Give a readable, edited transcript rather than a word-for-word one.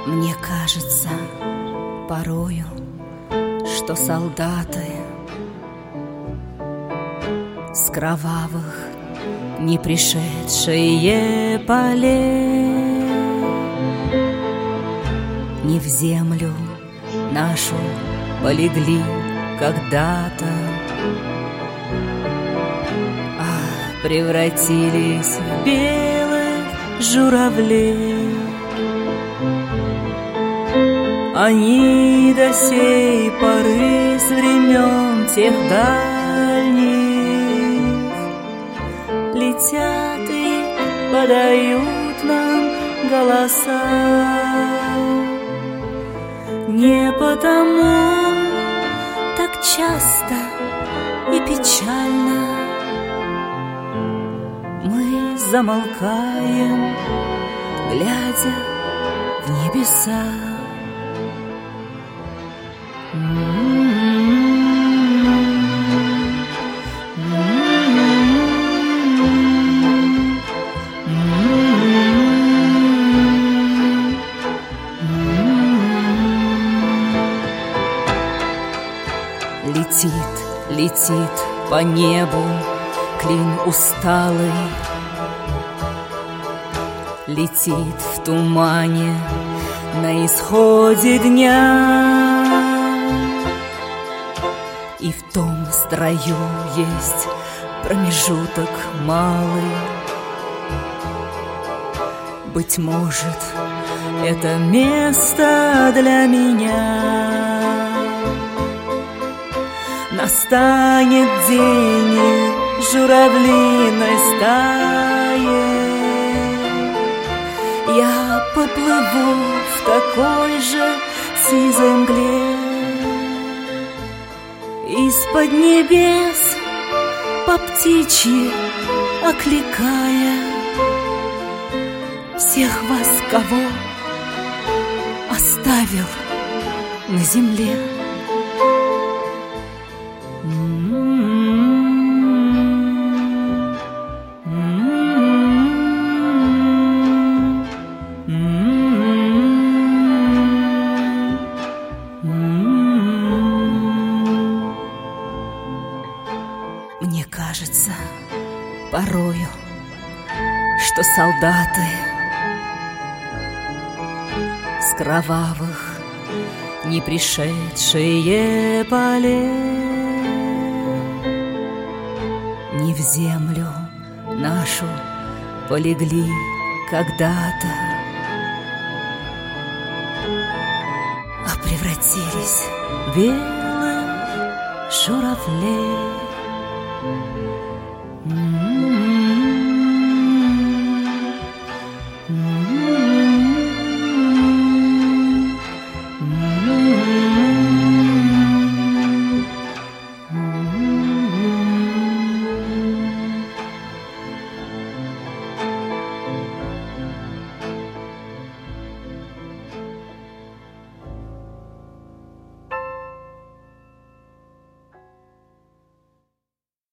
Мне кажется порою, что солдаты с кровавых не пришедшие полей не в землю нашу полегли когда-то, а превратились в белых журавлей. Они до сей поры с времен тех дальних летят и подают нам голоса. Не потому так часто и печально мы замолкаем, глядя в небеса. Летит, летит по небу клин усталый, летит в тумане на исходе дня. И в том строю есть промежуток малый. Быть может, это место для меня. Настанет день журавлиной стаи, я поплыву в такой же сизой мгле. Из-под небес по птичьи окликая всех вас, кого оставил на земле. Мне кажется порою, что солдаты с кровавых не пришедшие полей не в землю нашу полегли когда-то, а превратились в белых журавлей.